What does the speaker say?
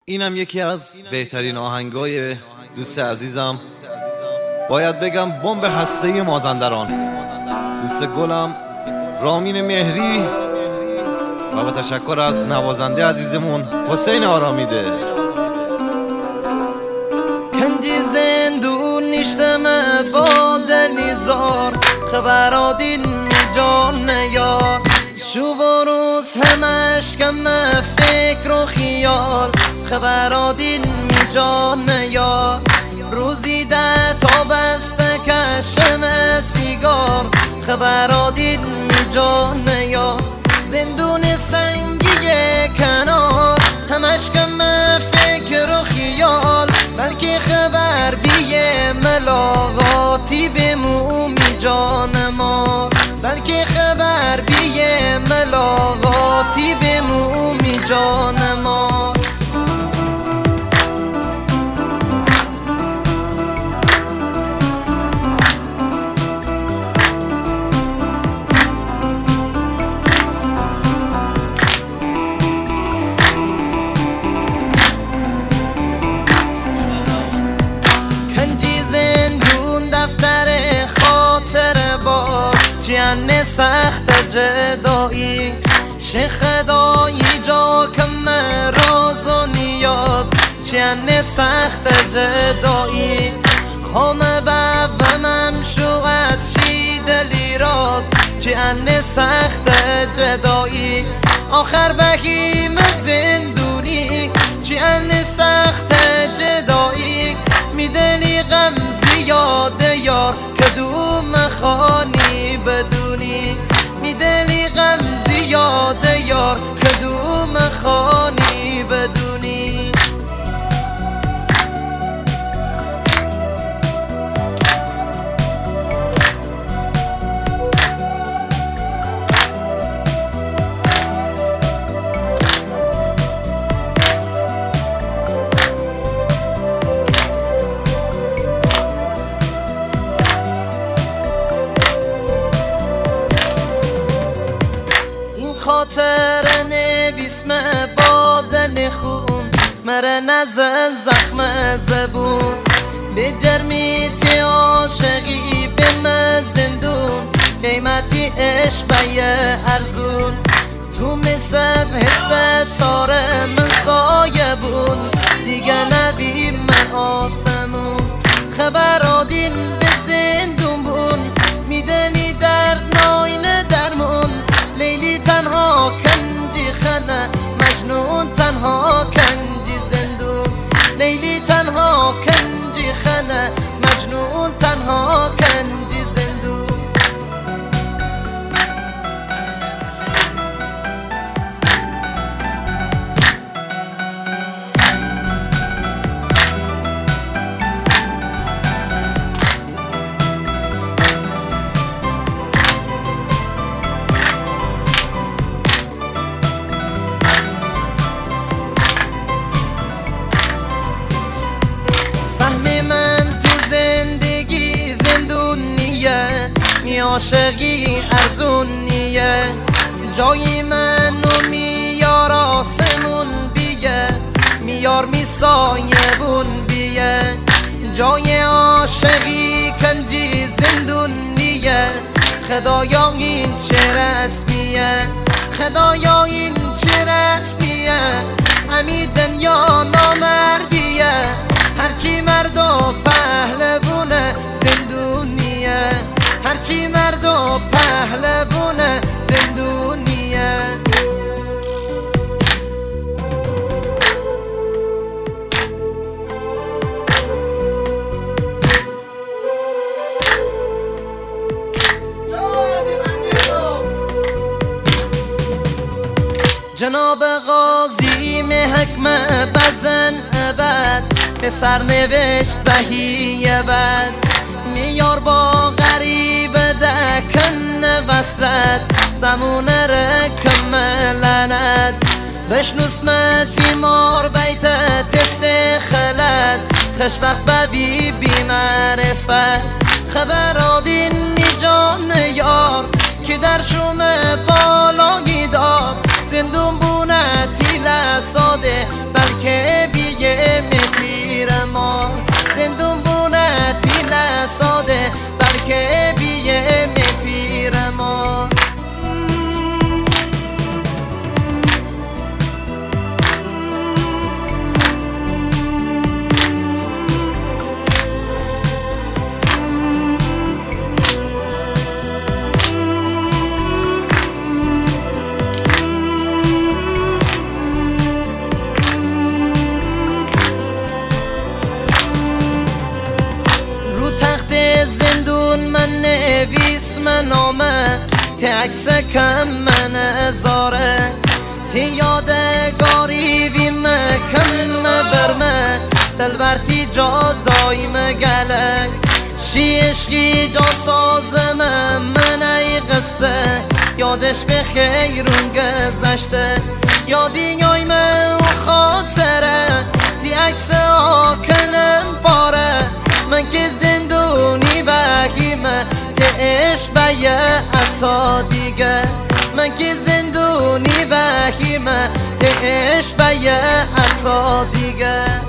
اینم یکی از بهترین آهنگای دوست عزیزم، باید بگم بمب هسته‌ای مازندران، دوست گلم رامین مهری، و با تشکر از نوازنده عزیزمون حسین آرامیده. کنجی زندون نیشتمه با دنیزار خبرادین می جان یار شو و روز همش کمه فکر و خیال خبرادین می جان یار روزی ده تا بسته کشم سیگار خبرادین می جان یار زندون سنگی کنار همش کمه فکر و خیال بلکه خبر بیه ملاقاتی بمومی جان ما بلکه خبر بیه ملاقاتی بمومی جان ما جن سخت جدایی چه خدایی جا کم راز و نیاز جن سخت جدایی خام بب ممشوق از شید لیراز جن سخت جدایی آخر بهیم زندونی جن سخت جدایی میدنی غم زیاد یار کدوم خانی بدونی میدنی غم زیاد یار کدوم خانی بدونی خاطر نویسم با دل خون مره نزن زخم زبون به جرمیتی عاشقی به زندون قیمتی عشق به ارزون تو مثل ستاره من سایه بون دیگه نبی من آسمون خبر آدین به زندون بون میدنی درد ناین درمون لیلی تنها کنجی خنه مجنون تنها کنجی زندون لیلی تنها کنجی خنه مجنون تنها کنجی زندون سهم من تو زندگی زندونیه می عاشقی ارزونیه جای منو میار آسمون بیه میار می سایه بون بیه جای عاشقی کنجی زندونیه خدایا این چه رسمیه خدایا این چه رسمیه همی دنیا نامردیه هرچی مرد و پهلوونه زندونیه هرچی مرد و پهلوونه زندونیه جناب قاضی محکمه بزن ابد به سرنوشت بهیه بد میار با غریب دکن وصلت زمونه رکم لند بشنوسمتی مار بیتت سخلت خشبخت ببی بی معرفت خبر آدین نی جان یار که در شوم بالا گیدار زندون بونه تیل ساده بلکه بی نامه تی عکس کم من ازاره تی یادگاری بیمه کم برمه دلبرتی جا دایم گلک شی عشقی جا سازمه من ای قصه یادش به خیرون گذشته یادی یایم و خاطره تی عکس آکنم پاره من که زندونی بگیمه تی عشق به یه عطا دیگه من که زندونی بگیمه تی عشق به یه عطا دیگه